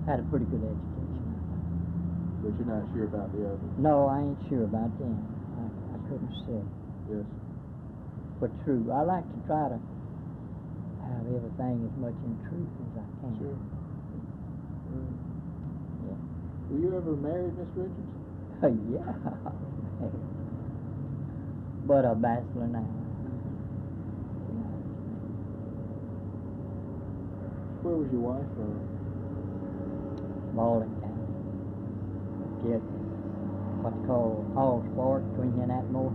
Had a pretty good education. But you're not sure about the others? No, I ain't sure about them. I couldn't say. Yes. But true. I like to try to have everything as much in truth as I can. Sure. Right. Yeah. Were you ever married, Miss Richards? Yeah. But a bachelor now. Where was your wife from? Baldwin County. Get what's called Hall's Fork between here and Atmore.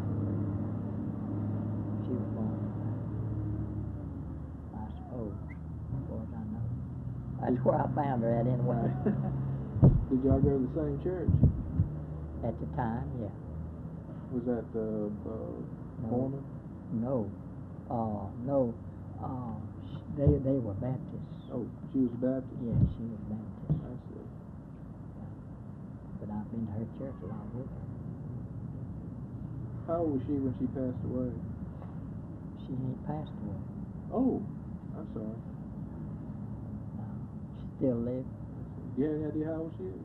She was born there, I suppose, as far as I know. That's where I found her at anyway. Did y'all go to the same church? At the time, yeah. Was that the Mormon? No. No. They were Baptists. Oh, she was a Baptist? Yeah, she was Baptist. I see. But I've been to her church a lot with her. How old was she when she passed away? She ain't passed away. Oh, I'm sorry. No, she still lives. You have any idea how old she is?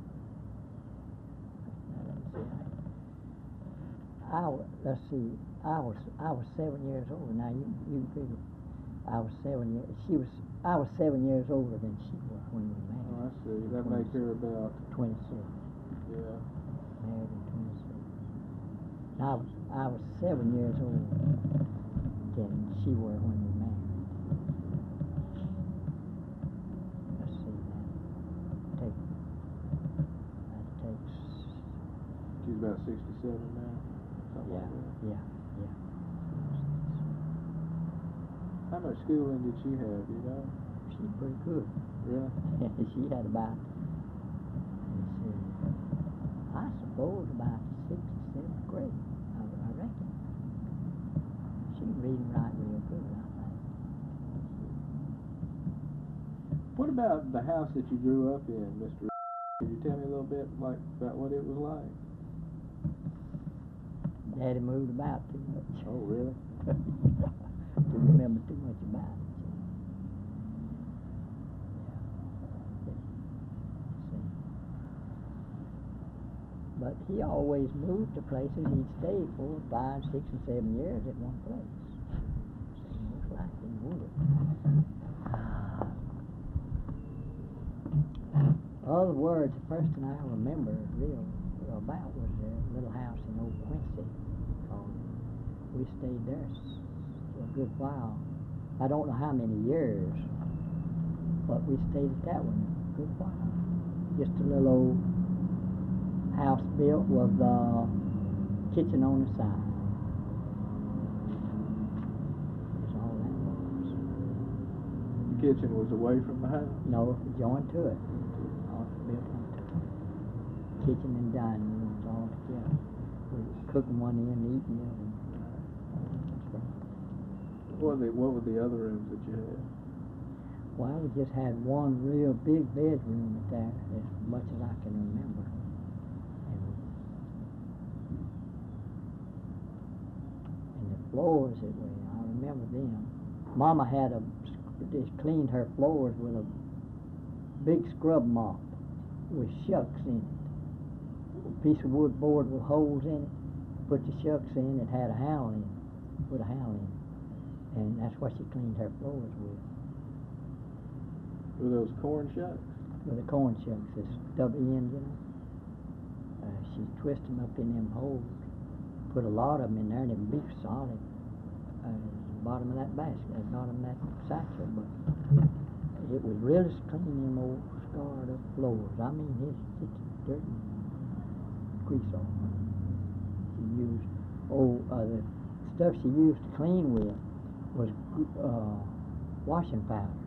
Let's see. I was 7 years older. Now you figure. I was 7 years. I was 7 years older than she was when we married. Oh, I see. That makes her about 26. Yeah. Married at 26. I was 7 years older than she was when we married. Let's see now. That takes. She's about 67 now. Something like that. Yeah. How much schooling did she have, you know? She's pretty good. Really? She had about, let's see, I suppose about 6th, 7th grade, I reckon. She can read and write real good, I think. What about the house that you grew up in, Mr. Could you tell me a little bit about what it was like? Daddy moved about too much. Oh, really? Didn't remember too much about it. But he always moved to places. He'd stay 4, 5, 6, and 7 years at one place. So most likely he would. Other words, the first thing I remember real about was a little house in Old Quincy. We stayed there a good while. I don't know how many years, but we stayed at that one a good while. Just a little old house built with a kitchen on the side. That's all that was. The kitchen was away from the house? No, joined to it. All built onto it. Kitchen and dining rooms all together. We were cooking one end and eating the other. What were the other rooms that you had? Well, we just had one real big bedroom there, as much as I can remember. And the floors that way, I remember them. Mama had just cleaned her floors with a big scrub mop with shucks in it. A piece of wood board with holes in it. Put the shucks in, it had a howel in it. Put a howel in it. And that's what she cleaned her floors with. Were those corn shucks? With the corn shucks, this double end, you know. She twisted them up in them holes. Put a lot of them in there, and they'd be solid. Bottom of that basket, bottom of that satchel, but it was really clean, them old scarred up floors. I mean, it's dirt and grease on them. She used, the stuff she used to clean with was washing powder.